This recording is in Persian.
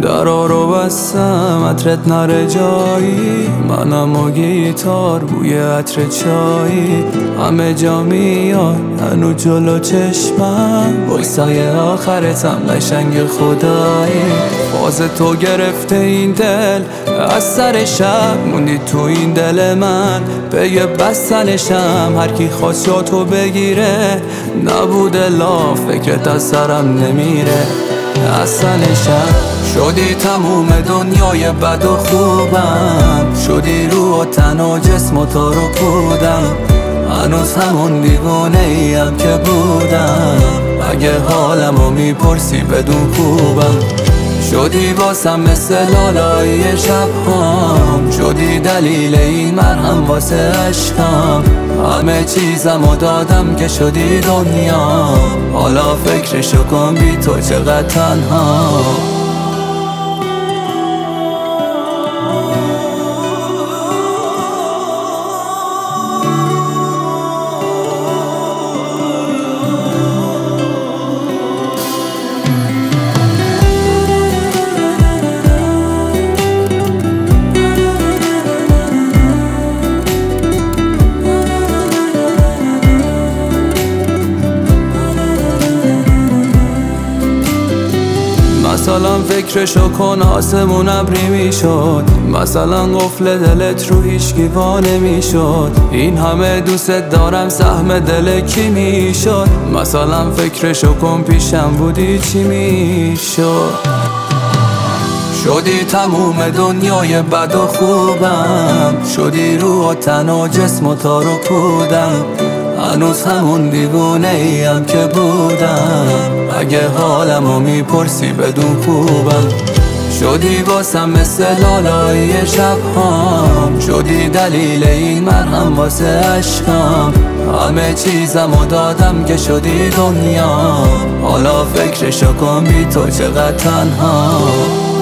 درا رو بستم عطرت نره جایی، منم و گیتار بوی عطر چایی، همه جا میاد هنو جلو چشمم، وایسای آخرتم قشنگ خدایی. باز تو گرفته این دل از سر شب، موندی تو این دل من پی بستنشم، هر کی خواست جا تو بگیره نبوده لا، فکرت از سرم نمیره اصلشم. شدی تموم دنیای بد و خوبم، شدی روح و تن و جسم و تو رو کودم، هنوز همون دیوانه ایم که بودم، اگه حالمو میپرسی بدون خوبم. شدی واسم مثل لالایی شبهام، شدی دلیل این مرهم واسه عشقم، همه چیزمو دادم که شدی دنیا، حالا فکرشو کن بی تو چقدر تنها. مثلا فکرشو کن آسمون ابری میشد، مثلا قفل دلت رو هیچکی وا نمیشد، این همه دوست دارم سهم دل کی میشد، مثلا فکرشو کن پیشم بودی چی میشد. شدی تموم دنیای بد و خوبم، شدی روح و تن و جسم و تا رو کودم، هنوز همون دیوونه ایم که بودم، اگه حالمو میپرسی بدون خوبم. شدی واسم مثل لالایی شبهام، شدی دلیل این مرهم واسه عشقم، همه چیزمو دادم که شدی دنیا، حالا فکرشو کن بی تو چقدر تنها.